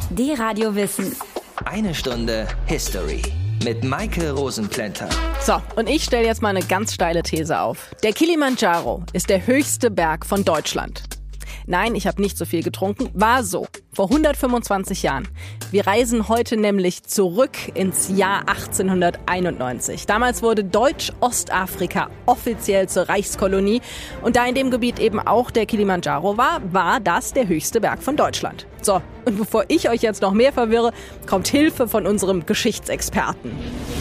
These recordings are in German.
D-Radio Wissen. Eine Stunde History mit Maike Rosenplanter. So, und ich stelle jetzt mal eine ganz steile These auf. Der Kilimandscharo ist der höchste Berg von Deutschland. Nein, ich habe nicht so viel getrunken. War so. Vor 125 Jahren. Wir reisen heute nämlich zurück ins Jahr 1891. Damals wurde Deutsch-Ostafrika offiziell zur Reichskolonie. Und da in dem Gebiet eben auch der Kilimandscharo war das der höchste Berg von Deutschland. So, und bevor ich euch jetzt noch mehr verwirre, kommt Hilfe von unserem Geschichtsexperten.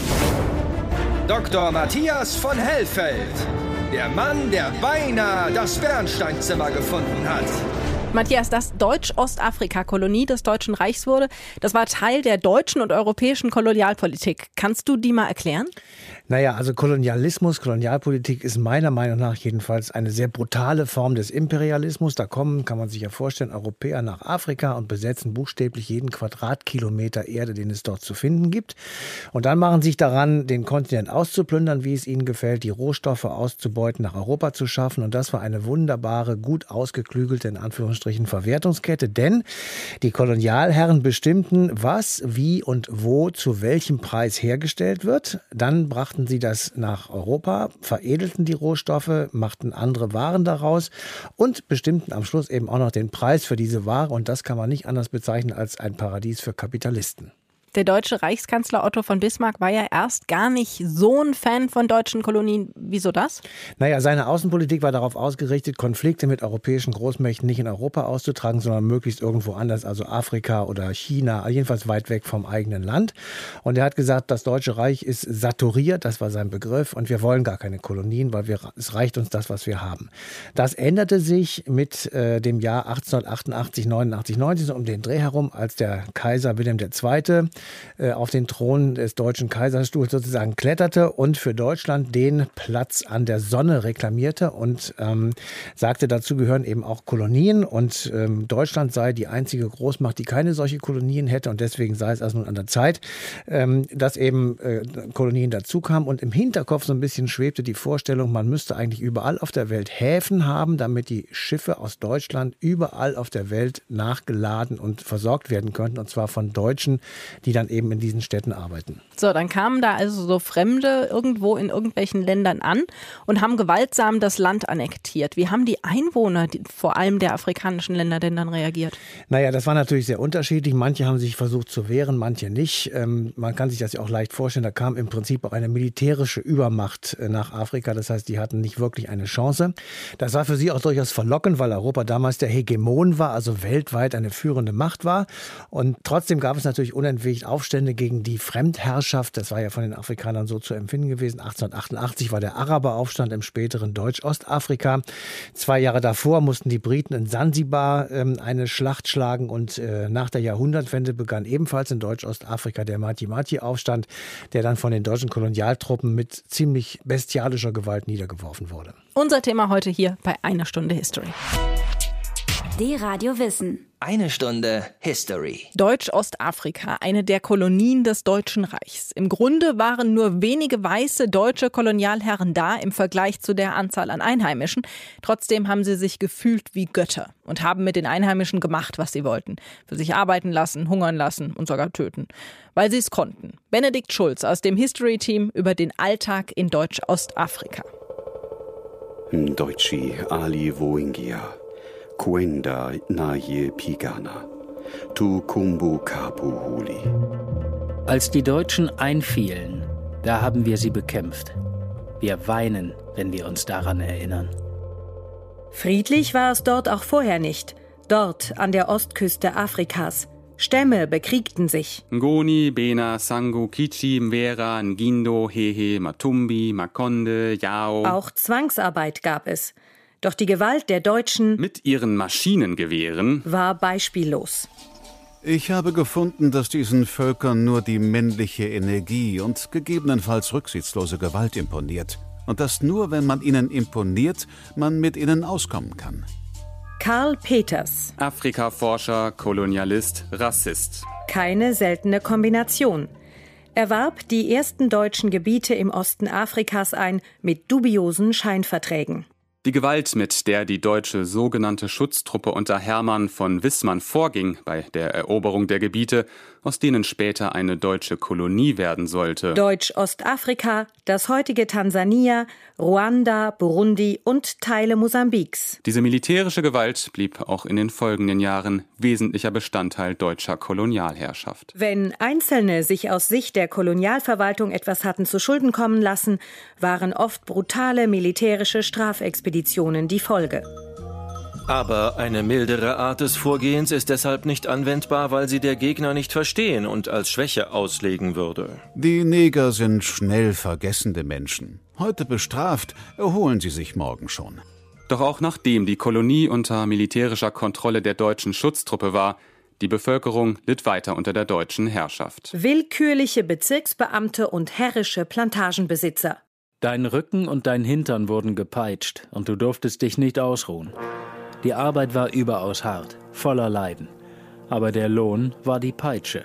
Dr. Matthias von Hellfeld. Der Mann, der beinahe das Bernsteinzimmer gefunden hat. Matthias, dass Deutsch-Ostafrika Kolonie des Deutschen Reichs wurde, das war Teil der deutschen und europäischen Kolonialpolitik. Kannst du die mal erklären? Naja, also Kolonialpolitik ist meiner Meinung nach jedenfalls eine sehr brutale Form des Imperialismus. Da kommen, kann man sich ja vorstellen, Europäer nach Afrika und besetzen buchstäblich jeden Quadratkilometer Erde, den es dort zu finden gibt. Und dann machen sich daran, den Kontinent auszuplündern, wie es ihnen gefällt, die Rohstoffe auszubeuten, nach Europa zu schaffen. Und das war eine wunderbare, gut ausgeklügelte, in Anführungsstrichen, Verwertungskette. Denn die Kolonialherren bestimmten, was, wie und wo zu welchem Preis hergestellt wird. Dann brachten sie das nach Europa, veredelten die Rohstoffe, machten andere Waren daraus und bestimmten am Schluss eben auch noch den Preis für diese Ware. Und das kann man nicht anders bezeichnen als ein Paradies für Kapitalisten. Der deutsche Reichskanzler Otto von Bismarck war ja erst gar nicht so ein Fan von deutschen Kolonien. Wieso das? Naja, seine Außenpolitik war darauf ausgerichtet, Konflikte mit europäischen Großmächten nicht in Europa auszutragen, sondern möglichst irgendwo anders, also Afrika oder China, jedenfalls weit weg vom eigenen Land. Und er hat gesagt, das Deutsche Reich ist saturiert, das war sein Begriff, und wir wollen gar keine Kolonien, weil es reicht uns das, was wir haben. Das änderte sich mit dem Jahr 1888, 89, 90, so um den Dreh herum, als der Kaiser Wilhelm II. Auf den Thron des deutschen Kaiserstuhls sozusagen kletterte und für Deutschland den Platz an der Sonne reklamierte und sagte, dazu gehören eben auch Kolonien und Deutschland sei die einzige Großmacht, die keine solche Kolonien hätte, und deswegen sei es also nun an der Zeit, dass eben Kolonien dazu kamen, und im Hinterkopf so ein bisschen schwebte die Vorstellung, man müsste eigentlich überall auf der Welt Häfen haben, damit die Schiffe aus Deutschland überall auf der Welt nachgeladen und versorgt werden könnten, und zwar von Deutschen, die dann eben in diesen Städten arbeiten. So, dann kamen da also so Fremde irgendwo in irgendwelchen Ländern an und haben gewaltsam das Land annektiert. Wie haben die Einwohner, vor allem der afrikanischen Länder, denn dann reagiert? Naja, das war natürlich sehr unterschiedlich. Manche haben sich versucht zu wehren, manche nicht. Man kann sich das ja auch leicht vorstellen. Da kam im Prinzip auch eine militärische Übermacht nach Afrika. Das heißt, die hatten nicht wirklich eine Chance. Das war für sie auch durchaus verlockend, weil Europa damals der Hegemon war, also weltweit eine führende Macht war. Und trotzdem gab es natürlich unentwegt Aufstände gegen die Fremdherrschaft. Das war ja von den Afrikanern so zu empfinden gewesen. 1888 war der Araberaufstand im späteren Deutsch-Ostafrika. 2 Jahre davor mussten die Briten in Sansibar eine Schlacht schlagen, und nach der Jahrhundertwende begann ebenfalls in Deutsch-Ostafrika der Maji-Maji-Aufstand, der dann von den deutschen Kolonialtruppen mit ziemlich bestialischer Gewalt niedergeworfen wurde. Unser Thema heute hier bei Eine Stunde History. D-Radio Wissen. Eine Stunde History. Deutsch-Ostafrika, eine der Kolonien des Deutschen Reichs. Im Grunde waren nur wenige weiße deutsche Kolonialherren da im Vergleich zu der Anzahl an Einheimischen. Trotzdem haben sie sich gefühlt wie Götter und haben mit den Einheimischen gemacht, was sie wollten. Für sich arbeiten lassen, hungern lassen und sogar töten. Weil sie es konnten. Benedikt Schulz aus dem History-Team über den Alltag in Deutsch-Ostafrika. Deutschi Ali Woingia. Kuenda Naye Pigana, Tu Kumbu Kapu Huli. Als die Deutschen einfielen, da haben wir sie bekämpft. Wir weinen, wenn wir uns daran erinnern. Friedlich war es dort auch vorher nicht. Dort, an der Ostküste Afrikas. Stämme bekriegten sich. Ngoni, Bena, Sango, Kichi, Mwera, Ngindo, Hehe, Matumbi, Makonde, Yao. Auch Zwangsarbeit gab es. Doch die Gewalt der Deutschen mit ihren Maschinengewehren war beispiellos. Ich habe gefunden, dass diesen Völkern nur die männliche Energie und gegebenenfalls rücksichtslose Gewalt imponiert. Und dass nur, wenn man ihnen imponiert, man mit ihnen auskommen kann. Karl Peters. Afrikaforscher, Kolonialist, Rassist. Keine seltene Kombination. Er warb die ersten deutschen Gebiete im Osten Afrikas ein mit dubiosen Scheinverträgen. Die Gewalt, mit der die deutsche sogenannte Schutztruppe unter Hermann von Wissmann vorging bei der Eroberung der Gebiete, aus denen später eine deutsche Kolonie werden sollte. Deutsch-Ostafrika, das heutige Tansania, Ruanda, Burundi und Teile Mosambiks. Diese militärische Gewalt blieb auch in den folgenden Jahren wesentlicher Bestandteil deutscher Kolonialherrschaft. Wenn Einzelne sich aus Sicht der Kolonialverwaltung etwas hatten zu Schulden kommen lassen, waren oft brutale militärische Strafexpeditionen die Folge. Aber eine mildere Art des Vorgehens ist deshalb nicht anwendbar, weil sie der Gegner nicht verstehen und als Schwäche auslegen würde. Die Neger sind schnell vergessende Menschen. Heute bestraft, erholen sie sich morgen schon. Doch auch nachdem die Kolonie unter militärischer Kontrolle der deutschen Schutztruppe war, die Bevölkerung litt weiter unter der deutschen Herrschaft. Willkürliche Bezirksbeamte und herrische Plantagenbesitzer. Dein Rücken und dein Hintern wurden gepeitscht und du durftest dich nicht ausruhen. Die Arbeit war überaus hart, voller Leiden. Aber der Lohn war die Peitsche.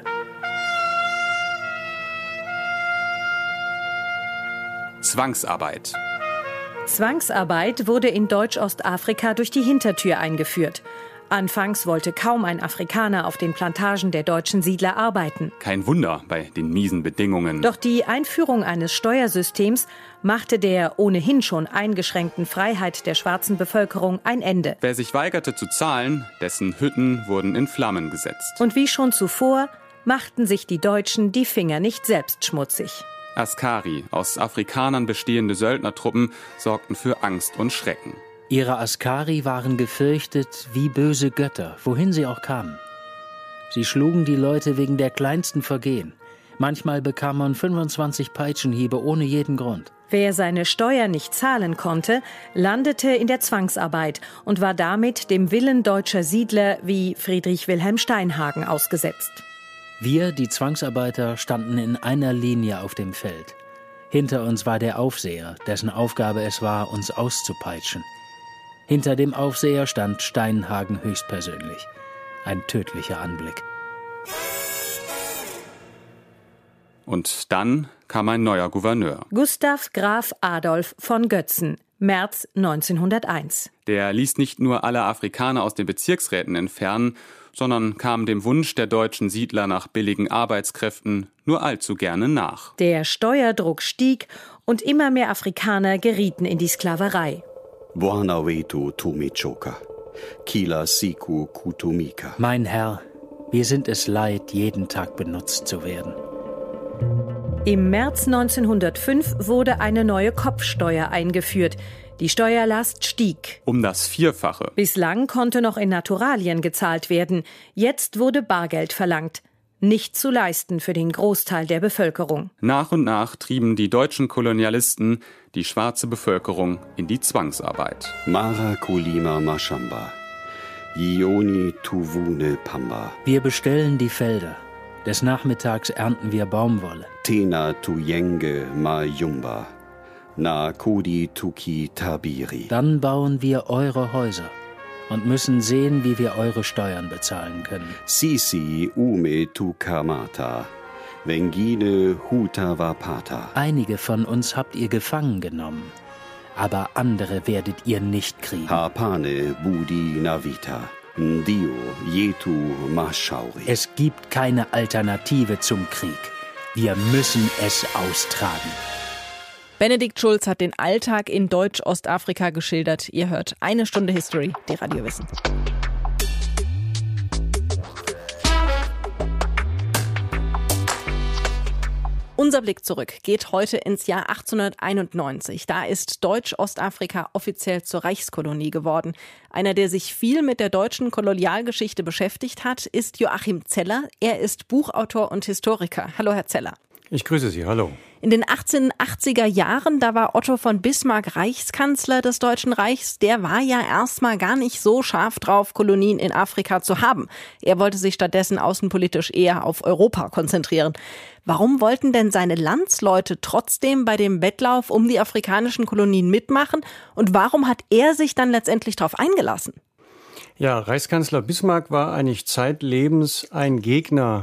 Zwangsarbeit. Zwangsarbeit wurde in Deutsch-Ostafrika durch die Hintertür eingeführt. Anfangs wollte kaum ein Afrikaner auf den Plantagen der deutschen Siedler arbeiten. Kein Wunder bei den miesen Bedingungen. Doch die Einführung eines Steuersystems machte der ohnehin schon eingeschränkten Freiheit der schwarzen Bevölkerung ein Ende. Wer sich weigerte zu zahlen, dessen Hütten wurden in Flammen gesetzt. Und wie schon zuvor machten sich die Deutschen die Finger nicht selbst schmutzig. Askari, aus Afrikanern bestehende Söldnertruppen, sorgten für Angst und Schrecken. Ihre Askari waren gefürchtet wie böse Götter, wohin sie auch kamen. Sie schlugen die Leute wegen der kleinsten Vergehen. Manchmal bekam man 25 Peitschenhiebe ohne jeden Grund. Wer seine Steuer nicht zahlen konnte, landete in der Zwangsarbeit und war damit dem Willen deutscher Siedler wie Friedrich Wilhelm Steinhagen ausgesetzt. Wir, die Zwangsarbeiter, standen in einer Linie auf dem Feld. Hinter uns war der Aufseher, dessen Aufgabe es war, uns auszupeitschen. Hinter dem Aufseher stand Steinhagen höchstpersönlich. Ein tödlicher Anblick. Und dann kam ein neuer Gouverneur. Gustav Graf Adolf von Götzen, März 1901. Der ließ nicht nur alle Afrikaner aus den Bezirksräten entfernen, sondern kam dem Wunsch der deutschen Siedler nach billigen Arbeitskräften nur allzu gerne nach. Der Steuerdruck stieg und immer mehr Afrikaner gerieten in die Sklaverei. Mein Herr, wir sind es leid, jeden Tag benutzt zu werden. Im März 1905 wurde eine neue Kopfsteuer eingeführt. Die Steuerlast stieg. Um das Vierfache. Bislang konnte noch in Naturalien gezahlt werden. Jetzt wurde Bargeld verlangt. Nicht zu leisten für den Großteil der Bevölkerung. Nach und nach trieben die deutschen Kolonialisten die schwarze Bevölkerung in die Zwangsarbeit. Mara Kulima Mashamba, Ioni Tuvune Pamba. Wir bestellen die Felder. Des Nachmittags ernten wir Baumwolle. Tena Tuyenge Mayumba, Na Kodi Tuki Tabiri. Dann bauen wir eure Häuser und müssen sehen, wie wir eure Steuern bezahlen können. Sisi Ume Tukamata, Wengine Hutavapata. Einige von uns habt ihr gefangen genommen, aber andere werdet ihr nicht kriegen. Hapane Budi Navita, Ndio Yetu Mashauri. Es gibt keine Alternative zum Krieg. Wir müssen es austragen. Benedikt Schulz hat den Alltag in Deutsch-Ostafrika geschildert. Ihr hört eine Stunde History, die Radio Wissen. Unser Blick zurück geht heute ins Jahr 1891. Da ist Deutsch-Ostafrika offiziell zur Reichskolonie geworden. Einer, der sich viel mit der deutschen Kolonialgeschichte beschäftigt hat, ist Joachim Zeller. Er ist Buchautor und Historiker. Hallo, Herr Zeller. Ich grüße Sie, hallo. In den 1880er Jahren, da war Otto von Bismarck Reichskanzler des Deutschen Reichs. Der war ja erstmal gar nicht so scharf drauf, Kolonien in Afrika zu haben. Er wollte sich stattdessen außenpolitisch eher auf Europa konzentrieren. Warum wollten denn seine Landsleute trotzdem bei dem Wettlauf um die afrikanischen Kolonien mitmachen? Und warum hat er sich dann letztendlich darauf eingelassen? Ja, Reichskanzler Bismarck war eigentlich zeitlebens ein Gegner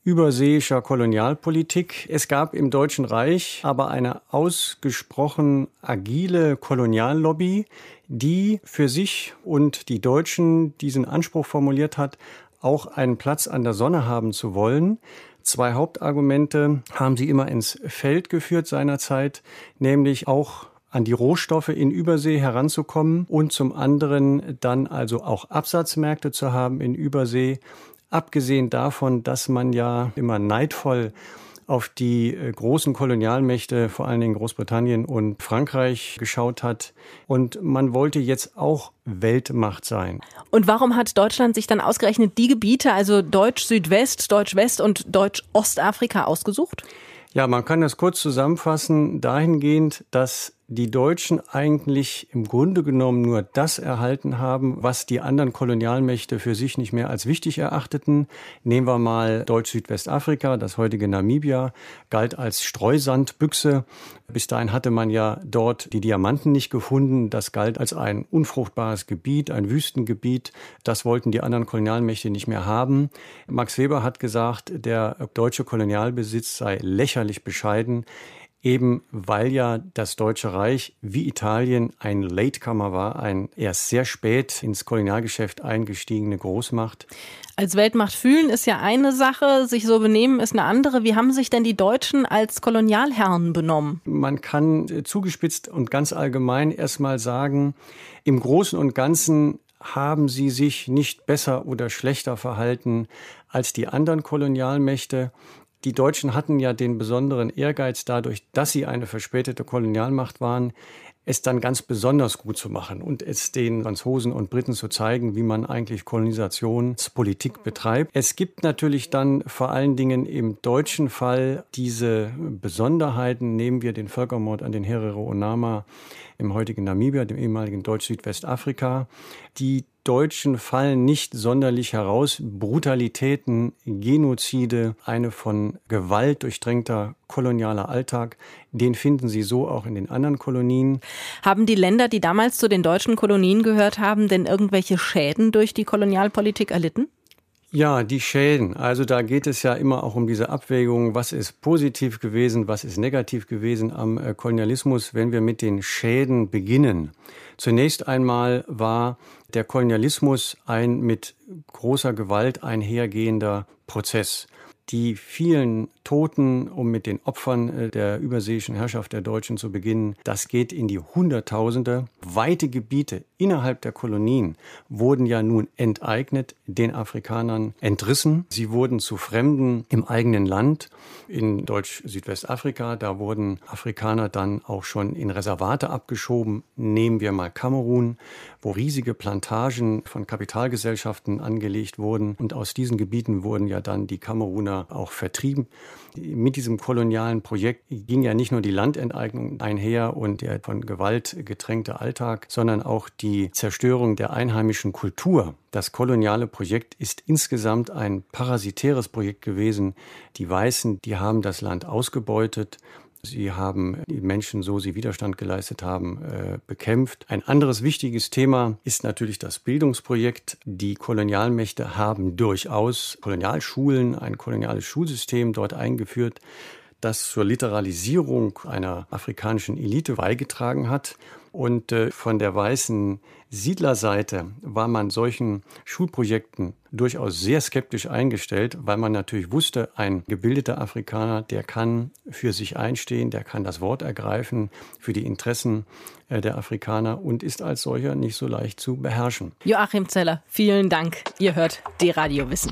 überseeischer Kolonialpolitik. Es gab im Deutschen Reich aber eine ausgesprochen agile Koloniallobby, die für sich und die Deutschen diesen Anspruch formuliert hat, auch einen Platz an der Sonne haben zu wollen. 2 Hauptargumente haben sie immer ins Feld geführt seinerzeit, nämlich auch an die Rohstoffe in Übersee heranzukommen und zum anderen dann also auch Absatzmärkte zu haben in Übersee. Abgesehen davon, dass man ja immer neidvoll auf die großen Kolonialmächte, vor allen Dingen Großbritannien und Frankreich, geschaut hat. Und man wollte jetzt auch Weltmacht sein. Und warum hat Deutschland sich dann ausgerechnet die Gebiete, also Deutsch-Südwest, Deutsch-West und Deutsch-Ostafrika ausgesucht? Ja, man kann das kurz zusammenfassen dahingehend, dass die Deutschen eigentlich im Grunde genommen nur das erhalten haben, was die anderen Kolonialmächte für sich nicht mehr als wichtig erachteten. Nehmen wir mal Deutsch-Südwestafrika, das heutige Namibia, galt als Streusandbüchse. Bis dahin hatte man ja dort die Diamanten nicht gefunden. Das galt als ein unfruchtbares Gebiet, ein Wüstengebiet. Das wollten die anderen Kolonialmächte nicht mehr haben. Max Weber hat gesagt, der deutsche Kolonialbesitz sei lächerlich bescheiden. Eben weil ja das Deutsche Reich wie Italien ein Latecomer war, ein erst sehr spät ins Kolonialgeschäft eingestiegene Großmacht. Als Weltmacht fühlen ist ja eine Sache, sich so benehmen ist eine andere. Wie haben sich denn die Deutschen als Kolonialherren benommen? Man kann zugespitzt und ganz allgemein erstmal sagen, im Großen und Ganzen haben sie sich nicht besser oder schlechter verhalten als die anderen Kolonialmächte. Die Deutschen hatten ja den besonderen Ehrgeiz dadurch, dass sie eine verspätete Kolonialmacht waren, es dann ganz besonders gut zu machen und es den Franzosen und Briten zu zeigen, wie man eigentlich Kolonisationspolitik betreibt. Es gibt natürlich dann vor allen Dingen im deutschen Fall diese Besonderheiten. Nehmen wir den Völkermord an den Herero und Nama im heutigen Namibia, dem ehemaligen Deutsch-Südwestafrika. Die Deutschen fallen nicht sonderlich heraus. Brutalitäten, Genozide, eine von Gewalt durchdrängter kolonialer Alltag, den finden Sie so auch in den anderen Kolonien. Haben die Länder, die damals zu den deutschen Kolonien gehört haben, denn irgendwelche Schäden durch die Kolonialpolitik erlitten? Ja, die Schäden. Also da geht es ja immer auch um diese Abwägung, was ist positiv gewesen, was ist negativ gewesen am Kolonialismus, wenn wir mit den Schäden beginnen. Zunächst einmal war der Kolonialismus ein mit großer Gewalt einhergehender Prozess. Die vielen Toten, um mit den Opfern der überseeischen Herrschaft der Deutschen zu beginnen, das geht in die Hunderttausende. Weite Gebiete innerhalb der Kolonien wurden ja nun enteignet, den Afrikanern entrissen. Sie wurden zu Fremden im eigenen Land. In Deutsch-Südwestafrika, da wurden Afrikaner dann auch schon in Reservate abgeschoben. Nehmen wir mal Kamerun, wo riesige Plantagen von Kapitalgesellschaften angelegt wurden. Und aus diesen Gebieten wurden ja dann die Kameruner auch vertrieben. Mit diesem kolonialen Projekt ging ja nicht nur die Landenteignung einher und der von Gewalt getränkte Alltag, sondern auch die Zerstörung der einheimischen Kultur. Das koloniale Projekt ist insgesamt ein parasitäres Projekt gewesen. Die Weißen, die haben das Land ausgebeutet. Sie haben die Menschen, so sie Widerstand geleistet haben, bekämpft. Ein anderes wichtiges Thema ist natürlich das Bildungsprojekt. Die Kolonialmächte haben durchaus Kolonialschulen, ein koloniales Schulsystem dort eingeführt, das zur Literalisierung einer afrikanischen Elite beigetragen hat. Und von der weißen Siedlerseite war man solchen Schulprojekten durchaus sehr skeptisch eingestellt, weil man natürlich wusste, ein gebildeter Afrikaner, der kann für sich einstehen, der kann das Wort ergreifen für die Interessen der Afrikaner und ist als solcher nicht so leicht zu beherrschen. Joachim Zeller, vielen Dank. Ihr hört D-Radio Wissen.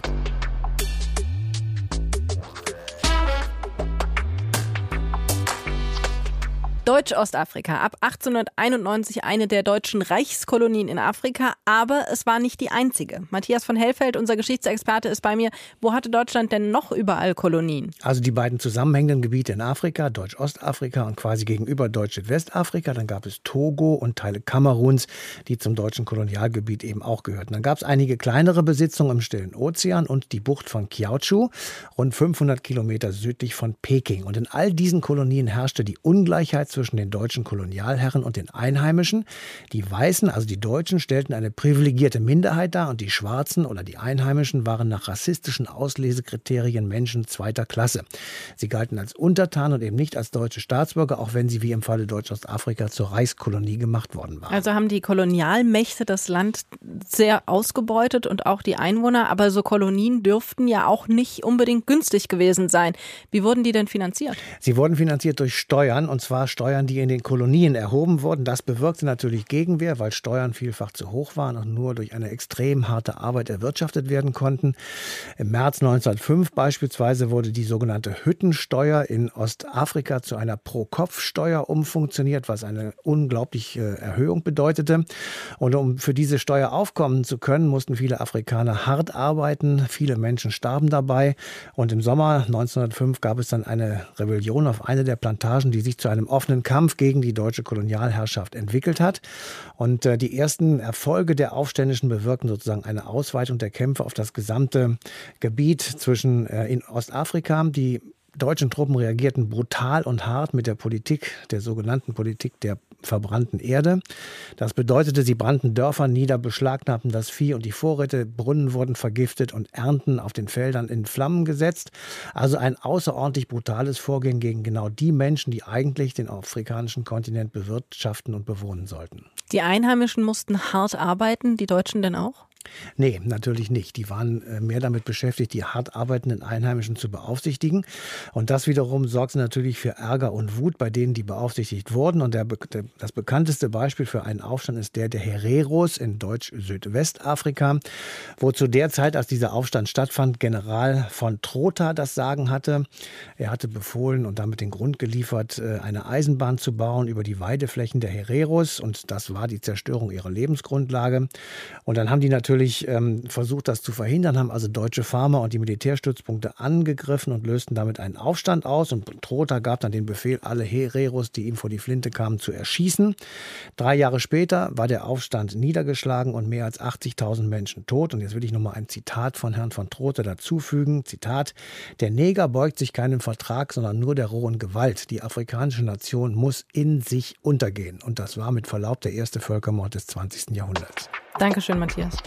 Deutsch-Ostafrika, ab 1891 eine der deutschen Reichskolonien in Afrika, aber es war nicht die einzige. Matthias von Hellfeld, unser Geschichtsexperte, ist bei mir. Wo hatte Deutschland denn noch überall Kolonien? Also die beiden zusammenhängenden Gebiete in Afrika, Deutsch-Ostafrika und quasi gegenüber Deutsch-Südwestafrika. Dann gab es Togo und Teile Kameruns, die zum deutschen Kolonialgebiet eben auch gehörten. Dann gab es einige kleinere Besitzungen im Stillen Ozean und die Bucht von Kiautschou, rund 500 Kilometer südlich von Peking. Und in all diesen Kolonien herrschte die Ungleichheit zwischen den deutschen Kolonialherren und den Einheimischen. Die Weißen, also die Deutschen, stellten eine privilegierte Minderheit dar und die Schwarzen oder die Einheimischen waren nach rassistischen Auslesekriterien Menschen zweiter Klasse. Sie galten als Untertan und eben nicht als deutsche Staatsbürger, auch wenn sie wie im Falle Deutsch-Ostafrika zur Reichskolonie gemacht worden waren. Also haben die Kolonialmächte das Land sehr ausgebeutet und auch die Einwohner, aber so Kolonien dürften ja auch nicht unbedingt günstig gewesen sein. Wie wurden die denn finanziert? Sie wurden finanziert durch Steuern, und zwar Steuern, die in den Kolonien erhoben wurden. Das bewirkte natürlich Gegenwehr, weil Steuern vielfach zu hoch waren und nur durch eine extrem harte Arbeit erwirtschaftet werden konnten. Im März 1905 beispielsweise wurde die sogenannte Hüttensteuer in Ostafrika zu einer Pro-Kopf-Steuer umfunktioniert, was eine unglaubliche Erhöhung bedeutete. Und um für diese Steuer aufkommen zu können, mussten viele Afrikaner hart arbeiten. Viele Menschen starben dabei. Und im Sommer 1905 gab es dann eine Rebellion auf eine der Plantagen, die sich zu einem offenen Kampf gegen die deutsche Kolonialherrschaft entwickelt hat. Und die ersten Erfolge der Aufständischen bewirkten sozusagen eine Ausweitung der Kämpfe auf das gesamte Gebiet in Ostafrika. Die deutschen Truppen reagierten brutal und hart mit der Politik, der sogenannten Politik der verbrannten Erde. Das bedeutete, sie brannten Dörfer nieder, beschlagnahmten das Vieh und die Vorräte, Brunnen wurden vergiftet und Ernten auf den Feldern in Flammen gesetzt. Also ein außerordentlich brutales Vorgehen gegen genau die Menschen, die eigentlich den afrikanischen Kontinent bewirtschaften und bewohnen sollten. Die Einheimischen mussten hart arbeiten, die Deutschen denn auch? Nee, natürlich nicht. Die waren mehr damit beschäftigt, die hart arbeitenden Einheimischen zu beaufsichtigen. Und das wiederum sorgte natürlich für Ärger und Wut bei denen, die beaufsichtigt wurden. Und das bekannteste Beispiel für einen Aufstand ist der Hereros in Deutsch-Südwestafrika, wo zu der Zeit, als dieser Aufstand stattfand, General von Trotha das Sagen hatte. Er hatte befohlen und damit den Grund geliefert, eine Eisenbahn zu bauen über die Weideflächen der Hereros. Und das war die Zerstörung ihrer Lebensgrundlage. Und dann haben die natürlich versucht, das zu verhindern, haben also deutsche Farmer und die Militärstützpunkte angegriffen und lösten damit einen Aufstand aus. Und Trotha gab dann den Befehl, alle Hereros, die ihm vor die Flinte kamen, zu erschießen. 3 Jahre später war der Aufstand niedergeschlagen und mehr als 80.000 Menschen tot. Und jetzt will ich nochmal ein Zitat von Herrn von Trotha dazufügen. Zitat: Der Neger beugt sich keinem Vertrag, sondern nur der rohen Gewalt. Die afrikanische Nation muss in sich untergehen. Und das war mit Verlaub der erste Völkermord des 20. Jahrhunderts. Dankeschön, Matthias.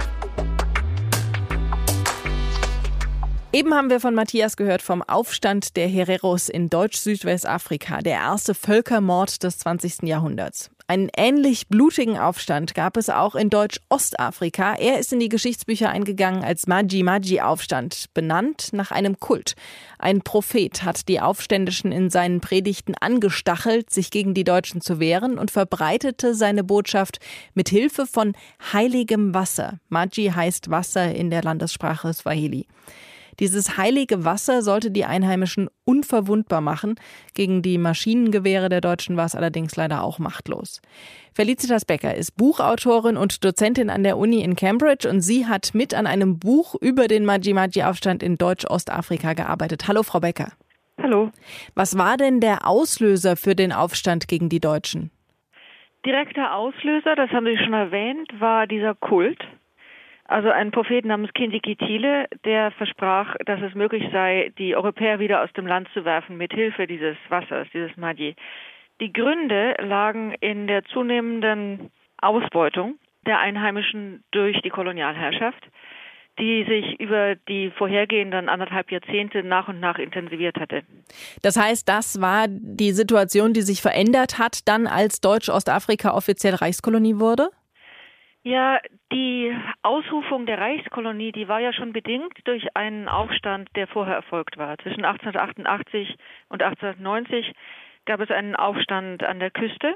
Eben haben wir von Matthias gehört vom Aufstand der Hereros in Deutsch-Südwestafrika, der erste Völkermord des 20. Jahrhunderts. Einen ähnlich blutigen Aufstand gab es auch in Deutsch-Ostafrika. Er ist in die Geschichtsbücher eingegangen als Maji-Maji-Aufstand, benannt nach einem Kult. Ein Prophet hat die Aufständischen in seinen Predigten angestachelt, sich gegen die Deutschen zu wehren und verbreitete seine Botschaft mit Hilfe von heiligem Wasser. Maji heißt Wasser in der Landessprache Swahili. Dieses heilige Wasser sollte die Einheimischen unverwundbar machen. Gegen die Maschinengewehre der Deutschen war es allerdings leider auch machtlos. Felicitas Becker ist Buchautorin und Dozentin an der Uni in Cambridge und sie hat mit an einem Buch über den Maji-Maji-Aufstand in Deutsch-Ostafrika gearbeitet. Hallo, Frau Becker. Hallo. Was war denn der Auslöser für den Aufstand gegen die Deutschen? Direkter Auslöser, das haben Sie schon erwähnt, war dieser Kult. Also ein Prophet namens Kindikitile, der versprach, dass es möglich sei, die Europäer wieder aus dem Land zu werfen mit Hilfe dieses Wassers, dieses Maji. Die Gründe lagen in der zunehmenden Ausbeutung der Einheimischen durch die Kolonialherrschaft, die sich über die vorhergehenden 1,5 Jahrzehnte nach und nach intensiviert hatte. Das heißt, das war die Situation, die sich verändert hat, dann als Deutsch-Ostafrika offiziell Reichskolonie wurde? Ja, die Ausrufung der Reichskolonie, die war ja schon bedingt durch einen Aufstand, der vorher erfolgt war. Zwischen 1888 und 1890 gab es einen Aufstand an der Küste.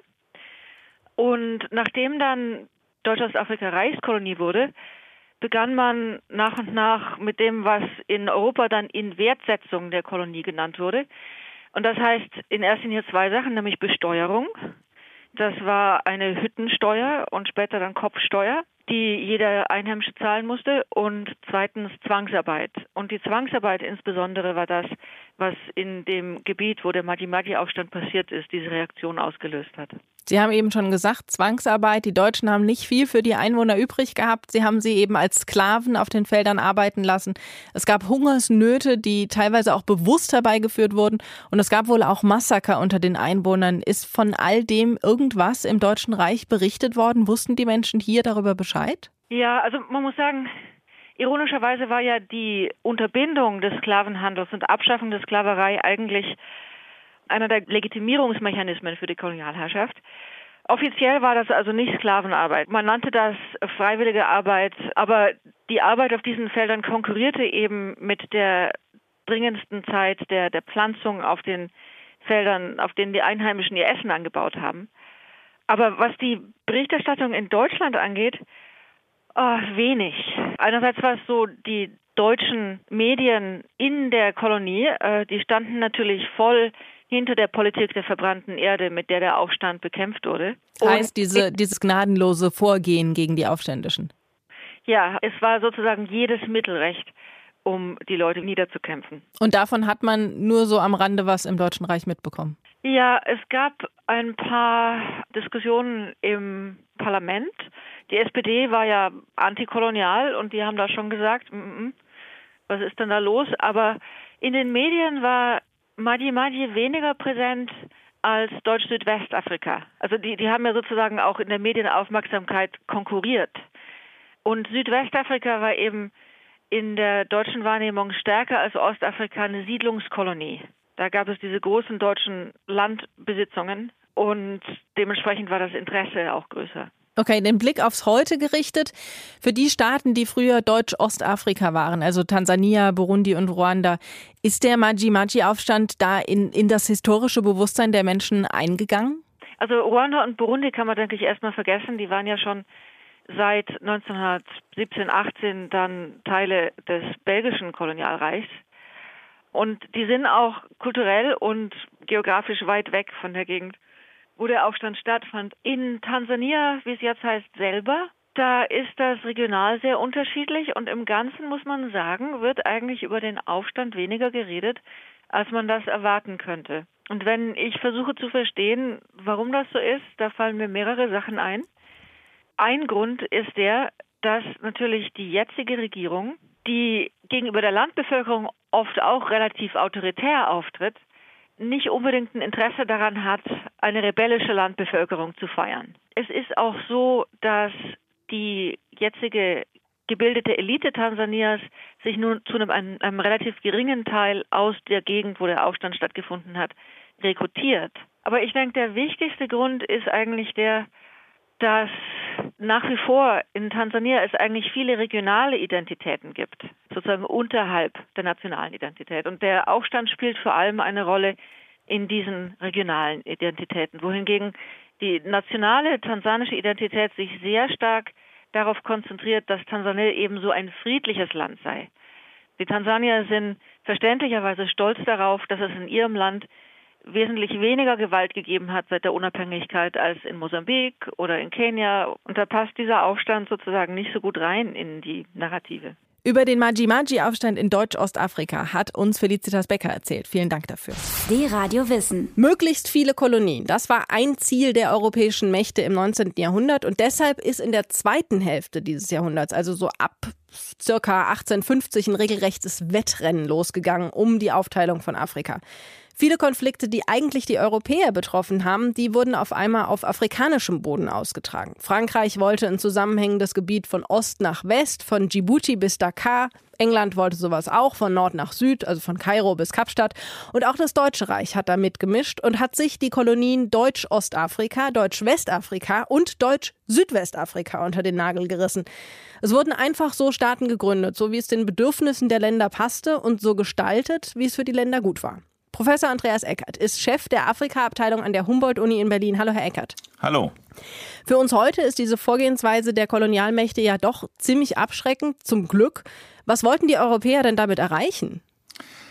Und nachdem dann Deutsch-Ostafrika Reichskolonie wurde, begann man nach und nach mit dem, was in Europa dann Inwertsetzung der Kolonie genannt wurde. Und das heißt in erster Linie 2 Sachen, nämlich Besteuerung. Das war eine Hüttensteuer und später dann Kopfsteuer, die jeder Einheimische zahlen musste. Und zweitens Zwangsarbeit. Und die Zwangsarbeit insbesondere war das, was in dem Gebiet, wo der Maji-Maji-Aufstand passiert ist, diese Reaktion ausgelöst hat. Sie haben eben schon gesagt, Zwangsarbeit. Die Deutschen haben nicht viel für die Einwohner übrig gehabt. Sie haben sie eben als Sklaven auf den Feldern arbeiten lassen. Es gab Hungersnöte, die teilweise auch bewusst herbeigeführt wurden. Und es gab wohl auch Massaker unter den Einwohnern. Ist von all dem irgendwas im Deutschen Reich berichtet worden? Wussten die Menschen hier darüber Bescheid? Ja, also man muss sagen, ironischerweise war ja die Unterbindung des Sklavenhandels und Abschaffung der Sklaverei eigentlich einer der Legitimierungsmechanismen für die Kolonialherrschaft. Offiziell war das also nicht Sklavenarbeit. Man nannte das freiwillige Arbeit, aber die Arbeit auf diesen Feldern konkurrierte eben mit der dringendsten Zeit der Pflanzung auf den Feldern, auf denen die Einheimischen ihr Essen angebaut haben. Aber was die Berichterstattung in Deutschland angeht, wenig. Einerseits war es so, die deutschen Medien in der Kolonie, die standen natürlich voll hinter der Politik der verbrannten Erde, mit der der Aufstand bekämpft wurde. Das heißt, dieses gnadenlose Vorgehen gegen die Aufständischen? Ja, es war sozusagen jedes Mittelrecht, um die Leute niederzukämpfen. Und davon hat man nur so am Rande was im Deutschen Reich mitbekommen? Ja, es gab ein paar Diskussionen im Parlament. Die SPD war ja antikolonial und die haben da schon gesagt, was ist denn da los? Aber in den Medien war Maji weniger präsent als Deutsch-Südwestafrika. Also die haben ja sozusagen auch in der Medienaufmerksamkeit konkurriert. Und Südwestafrika war eben in der deutschen Wahrnehmung stärker als Ostafrika eine Siedlungskolonie. Da gab es diese großen deutschen Landbesitzungen und dementsprechend war das Interesse auch größer. Okay, den Blick aufs Heute gerichtet. Für die Staaten, die früher Deutsch-Ostafrika waren, also Tansania, Burundi und Ruanda, ist der Maji-Maji-Aufstand da in das historische Bewusstsein der Menschen eingegangen? Also Ruanda und Burundi kann man, denke ich, erstmal vergessen. Die waren ja schon seit 1917, 18 dann Teile des belgischen Kolonialreichs. Und die sind auch kulturell und geografisch weit weg von der Gegend, wo der Aufstand stattfand. In Tansania, wie es jetzt heißt, selber, da ist das regional sehr unterschiedlich und im Ganzen, muss man sagen, wird eigentlich über den Aufstand weniger geredet, als man das erwarten könnte. Und wenn ich versuche zu verstehen, warum das so ist, da fallen mir mehrere Sachen ein. Ein Grund ist der, dass natürlich die jetzige Regierung, die gegenüber der Landbevölkerung oft auch relativ autoritär auftritt, nicht unbedingt ein Interesse daran hat, eine rebellische Landbevölkerung zu feiern. Es ist auch so, dass die jetzige gebildete Elite Tansanias sich nun zu einem relativ geringen Teil aus der Gegend, wo der Aufstand stattgefunden hat, rekrutiert. Aber ich denke, der wichtigste Grund ist eigentlich der, dass nach wie vor in Tansania es eigentlich viele regionale Identitäten gibt, sozusagen unterhalb der nationalen Identität. Und der Aufstand spielt vor allem eine Rolle in diesen regionalen Identitäten, wohingegen die nationale tansanische Identität sich sehr stark darauf konzentriert, dass Tansania eben so ein friedliches Land sei. Die Tansanier sind verständlicherweise stolz darauf, dass es in ihrem Land wesentlich weniger Gewalt gegeben hat seit der Unabhängigkeit als in Mosambik oder in Kenia. Und da passt dieser Aufstand sozusagen nicht so gut rein in die Narrative. Über den Maji-Maji-Aufstand in Deutsch-Ostafrika hat uns Felicitas Becker erzählt. Vielen Dank dafür. D-Radio Wissen. Möglichst viele Kolonien. Das war ein Ziel der europäischen Mächte im 19. Jahrhundert. Und deshalb ist in der zweiten Hälfte dieses Jahrhunderts, also so ab circa 1850, ein regelrechtes Wettrennen losgegangen um die Aufteilung von Afrika. Viele Konflikte, die eigentlich die Europäer betroffen haben, die wurden auf einmal auf afrikanischem Boden ausgetragen. Frankreich wollte ein zusammenhängendes Gebiet von Ost nach West, von Djibouti bis Dakar. England wollte sowas auch, von Nord nach Süd, also von Kairo bis Kapstadt. Und auch das Deutsche Reich hat da mitgemischt und hat sich die Kolonien Deutsch-Ostafrika, Deutsch-Westafrika und Deutsch-Südwestafrika unter den Nagel gerissen. Es wurden einfach so Staaten gegründet, so wie es den Bedürfnissen der Länder passte und so gestaltet, wie es für die Länder gut war. Professor Andreas Eckert ist Chef der Afrika-Abteilung an der Humboldt-Uni in Berlin. Hallo, Herr Eckert. Hallo. Für uns heute ist diese Vorgehensweise der Kolonialmächte ja doch ziemlich abschreckend, zum Glück. Was wollten die Europäer denn damit erreichen?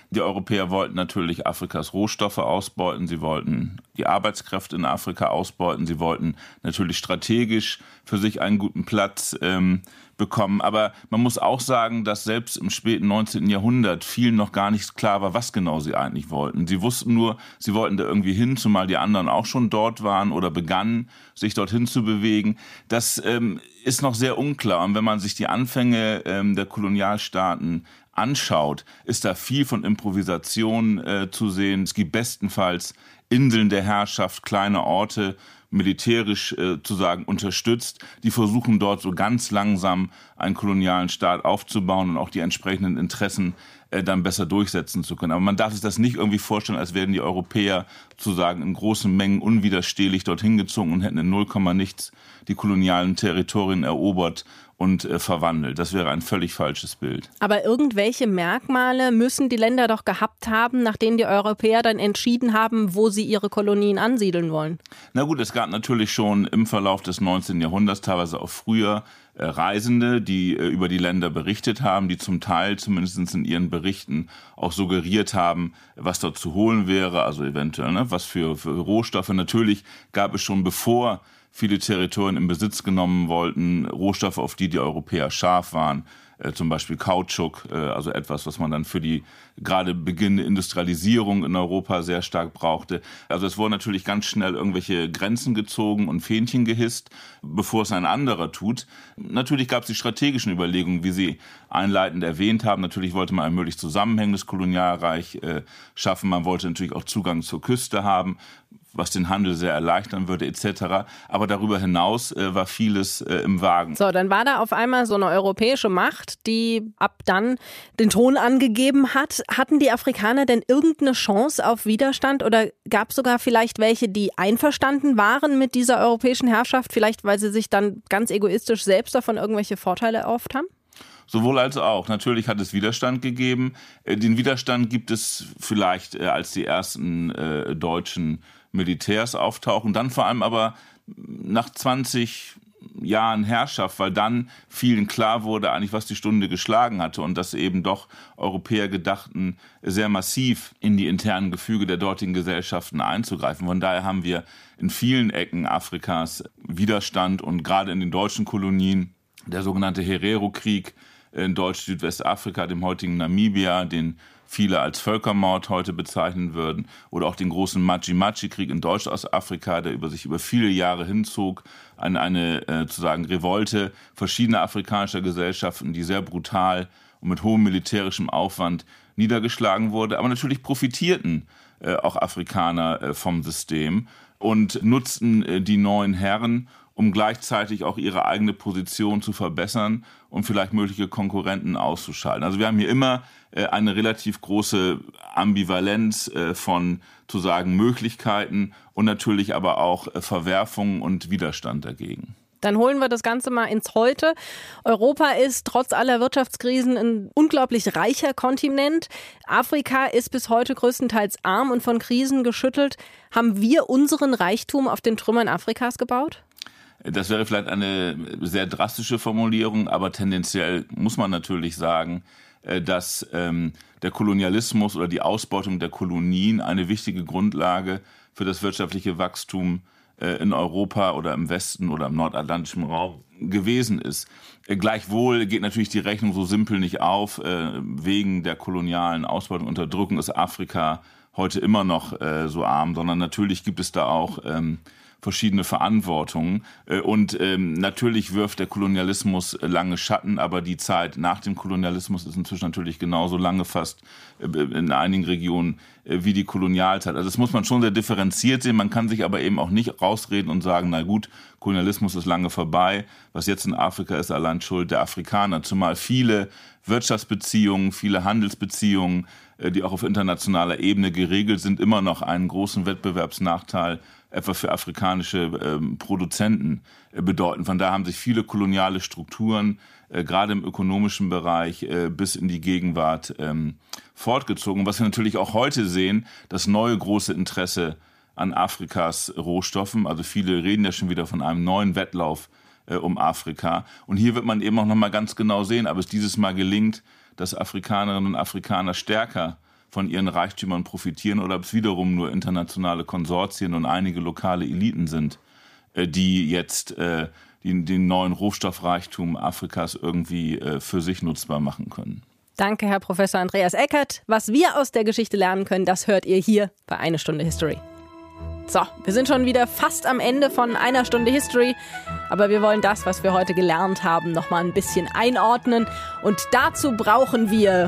Die Europäer wollten natürlich Afrikas Rohstoffe ausbeuten, sie wollten die Arbeitskräfte in Afrika ausbeuten, sie wollten natürlich strategisch für sich einen guten Platz bekommen. Aber man muss auch sagen, dass selbst im späten 19. Jahrhundert vielen noch gar nicht klar war, was genau sie eigentlich wollten. Sie wussten nur, sie wollten da irgendwie hin, zumal die anderen auch schon dort waren oder begannen, sich dorthin zu bewegen. Das ist noch sehr unklar. Und wenn man sich die Anfänge der Kolonialstaaten anschaut, ist da viel von Improvisation zu sehen. Es gibt bestenfalls Inseln der Herrschaft, kleine Orte, militärisch zu sagen unterstützt, die versuchen dort so ganz langsam einen kolonialen Staat aufzubauen und auch die entsprechenden Interessen dann besser durchsetzen zu können. Aber man darf sich das nicht irgendwie vorstellen, als wären die Europäer sozusagen in großen Mengen unwiderstehlich dorthin gezogen und hätten in 0, nichts die kolonialen Territorien erobert und verwandelt. Das wäre ein völlig falsches Bild. Aber irgendwelche Merkmale müssen die Länder doch gehabt haben, nach denen die Europäer dann entschieden haben, wo sie ihre Kolonien ansiedeln wollen. Na gut, es gab natürlich schon im Verlauf des 19. Jahrhunderts, teilweise auch früher, Reisende, die über die Länder berichtet haben, die zum Teil zumindest in ihren Berichten auch suggeriert haben, was dort zu holen wäre, also eventuell was für Rohstoffe. Natürlich gab es schon, bevor viele Territorien in Besitz genommen wollten, Rohstoffe, auf die Europäer scharf waren, zum Beispiel Kautschuk, also etwas, was man dann für die gerade beginnende Industrialisierung in Europa sehr stark brauchte. Also es wurden natürlich ganz schnell irgendwelche Grenzen gezogen und Fähnchen gehisst, bevor es ein anderer tut. Natürlich gab es die strategischen Überlegungen, wie Sie einleitend erwähnt haben. Natürlich wollte man ein möglichst zusammenhängendes Kolonialreich schaffen. Man wollte natürlich auch Zugang zur Küste haben, was den Handel sehr erleichtern würde etc. Aber darüber hinaus war vieles im Wagen. So, dann war da auf einmal so eine europäische Macht, die ab dann den Ton angegeben hat. Hatten die Afrikaner denn irgendeine Chance auf Widerstand oder gab es sogar vielleicht welche, die einverstanden waren mit dieser europäischen Herrschaft, vielleicht weil sie sich dann ganz egoistisch selbst davon irgendwelche Vorteile erhofft haben? Sowohl als auch. Natürlich hat es Widerstand gegeben. Den Widerstand gibt es vielleicht, als die ersten deutschen Militärs auftauchen, dann vor allem aber nach 20 Jahren Herrschaft, weil dann vielen klar wurde eigentlich, was die Stunde geschlagen hatte und dass eben doch Europäer gedachten, sehr massiv in die internen Gefüge der dortigen Gesellschaften einzugreifen. Von daher haben wir in vielen Ecken Afrikas Widerstand und gerade in den deutschen Kolonien, der sogenannte Herero-Krieg in Deutsch-Südwestafrika, dem heutigen Namibia, den viele als Völkermord heute bezeichnen würden, oder auch den großen Maji-Maji-Krieg in Deutsch-Ostafrika, der sich über viele Jahre hinzog, eine sozusagen Revolte verschiedener afrikanischer Gesellschaften, die sehr brutal und mit hohem militärischem Aufwand niedergeschlagen wurde. Aber natürlich profitierten auch Afrikaner vom System und nutzten die neuen Herren, um gleichzeitig auch ihre eigene Position zu verbessern und vielleicht mögliche Konkurrenten auszuschalten. Also wir haben hier immer eine relativ große Ambivalenz von zu sagen Möglichkeiten und natürlich aber auch Verwerfungen und Widerstand dagegen. Dann holen wir das Ganze mal ins Heute. Europa ist trotz aller Wirtschaftskrisen ein unglaublich reicher Kontinent. Afrika ist bis heute größtenteils arm und von Krisen geschüttelt. Haben wir unseren Reichtum auf den Trümmern Afrikas gebaut? Das wäre vielleicht eine sehr drastische Formulierung, aber tendenziell muss man natürlich sagen, dass der Kolonialismus oder die Ausbeutung der Kolonien eine wichtige Grundlage für das wirtschaftliche Wachstum in Europa oder im Westen oder im nordatlantischen Raum gewesen ist. Gleichwohl geht natürlich die Rechnung so simpel nicht auf. Wegen der kolonialen Ausbeutung und Unterdrückung ist Afrika heute immer noch so arm, sondern natürlich gibt es da auch verschiedene Verantwortungen. Und natürlich wirft der Kolonialismus lange Schatten, aber die Zeit nach dem Kolonialismus ist inzwischen natürlich genauso lange fast in einigen Regionen wie die Kolonialzeit. Also das muss man schon sehr differenziert sehen. Man kann sich aber eben auch nicht rausreden und sagen, na gut, Kolonialismus ist lange vorbei. Was jetzt in Afrika ist, allein Schuld der Afrikaner. Zumal viele Wirtschaftsbeziehungen, viele Handelsbeziehungen, die auch auf internationaler Ebene geregelt sind, immer noch einen großen Wettbewerbsnachteil etwa für afrikanische Produzenten bedeuten. Von daher haben sich viele koloniale Strukturen, gerade im ökonomischen Bereich, bis in die Gegenwart fortgezogen. Was wir natürlich auch heute sehen, das neue große Interesse an Afrikas Rohstoffen. Also viele reden ja schon wieder von einem neuen Wettlauf um Afrika. Und hier wird man eben auch noch mal ganz genau sehen, ob es dieses Mal gelingt, dass Afrikanerinnen und Afrikaner stärker von ihren Reichtümern profitieren oder ob es wiederum nur internationale Konsortien und einige lokale Eliten sind, die jetzt den neuen Rohstoffreichtum Afrikas irgendwie für sich nutzbar machen können. Danke, Herr Professor Andreas Eckert. Was wir aus der Geschichte lernen können, das hört ihr hier bei Eine Stunde History. So, wir sind schon wieder fast am Ende von Einer Stunde History. Aber wir wollen das, was wir heute gelernt haben, noch mal ein bisschen einordnen. Und dazu brauchen wir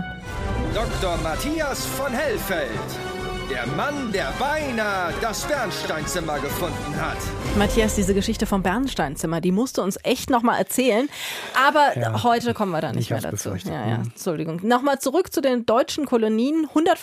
Dr. Matthias von Hellfeld. Der Mann, der beinahe das Bernsteinzimmer gefunden hat. Matthias, diese Geschichte vom Bernsteinzimmer, die musst du uns echt noch mal erzählen. Aber heute kommen wir da nicht mehr dazu. Entschuldigung. Nochmal zurück zu den deutschen Kolonien.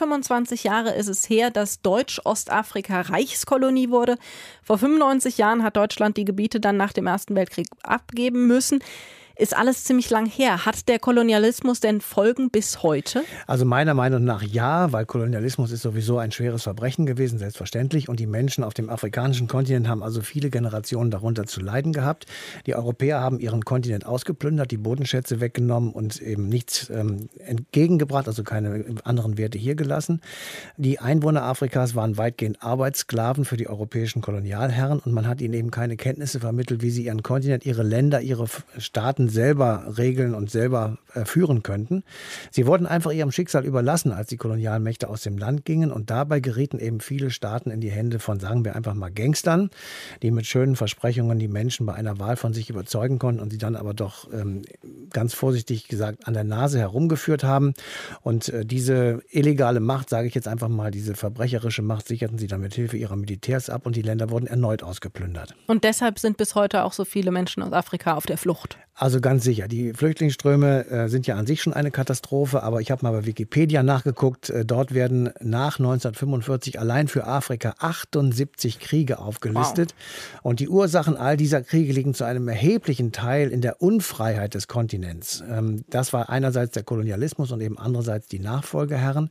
125 Jahre ist es her, dass Deutsch-Ostafrika Reichskolonie wurde. Vor 95 Jahren hat Deutschland die Gebiete dann nach dem Ersten Weltkrieg abgeben müssen. Ist alles ziemlich lang her. Hat der Kolonialismus denn Folgen bis heute? Also meiner Meinung nach ja, weil Kolonialismus ist sowieso ein schweres Verbrechen gewesen, selbstverständlich. Und die Menschen auf dem afrikanischen Kontinent haben also viele Generationen darunter zu leiden gehabt. Die Europäer haben ihren Kontinent ausgeplündert, die Bodenschätze weggenommen und eben nichts entgegengebracht, also keine anderen Werte hier gelassen. Die Einwohner Afrikas waren weitgehend Arbeitssklaven für die europäischen Kolonialherren und man hat ihnen eben keine Kenntnisse vermittelt, wie sie ihren Kontinent, ihre Länder, ihre Staaten selber regeln und selber führen könnten. Sie wurden einfach ihrem Schicksal überlassen, als die Kolonialmächte aus dem Land gingen und dabei gerieten eben viele Staaten in die Hände von, sagen wir einfach mal, Gangstern, die mit schönen Versprechungen die Menschen bei einer Wahl von sich überzeugen konnten und sie dann aber doch ganz vorsichtig gesagt an der Nase herumgeführt haben. Und diese illegale Macht, sage ich jetzt einfach mal, diese verbrecherische Macht sicherten sie dann mit Hilfe ihrer Militärs ab und die Länder wurden erneut ausgeplündert. Und deshalb sind bis heute auch so viele Menschen aus Afrika auf der Flucht. Also ganz sicher. Die Flüchtlingsströme sind ja an sich schon eine Katastrophe, aber ich habe mal bei Wikipedia nachgeguckt. Dort werden nach 1945 allein für Afrika 78 Kriege aufgelistet. Wow. Und die Ursachen all dieser Kriege liegen zu einem erheblichen Teil in der Unfreiheit des Kontinents. Das war einerseits der Kolonialismus und eben andererseits die Nachfolgeherren.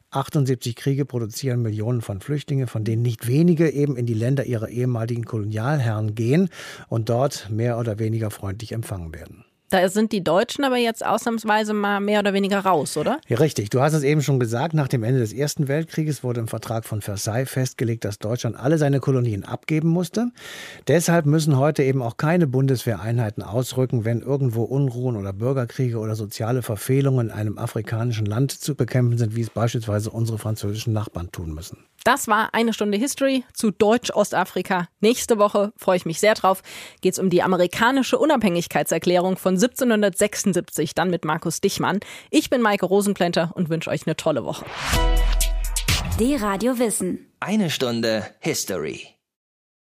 78 Kriege produzieren Millionen von Flüchtlingen, von denen nicht wenige eben in die Länder ihrer ehemaligen Kolonialherren gehen und dort mehr oder weniger freundlich empfangen werden. Da sind die Deutschen aber jetzt ausnahmsweise mal mehr oder weniger raus, oder? Ja, richtig. Du hast es eben schon gesagt, nach dem Ende des Ersten Weltkrieges wurde im Vertrag von Versailles festgelegt, dass Deutschland alle seine Kolonien abgeben musste. Deshalb müssen heute eben auch keine Bundeswehreinheiten ausrücken, wenn irgendwo Unruhen oder Bürgerkriege oder soziale Verfehlungen in einem afrikanischen Land zu bekämpfen sind, wie es beispielsweise unsere französischen Nachbarn tun müssen. Das war Eine Stunde History zu Deutsch-Ostafrika. Nächste Woche, freue ich mich sehr drauf, geht es um die amerikanische Unabhängigkeitserklärung von 1776, dann mit Markus Dichmann. Ich bin Maike Rosenplanter und wünsche euch eine tolle Woche. D-Radio Wissen. Eine Stunde History.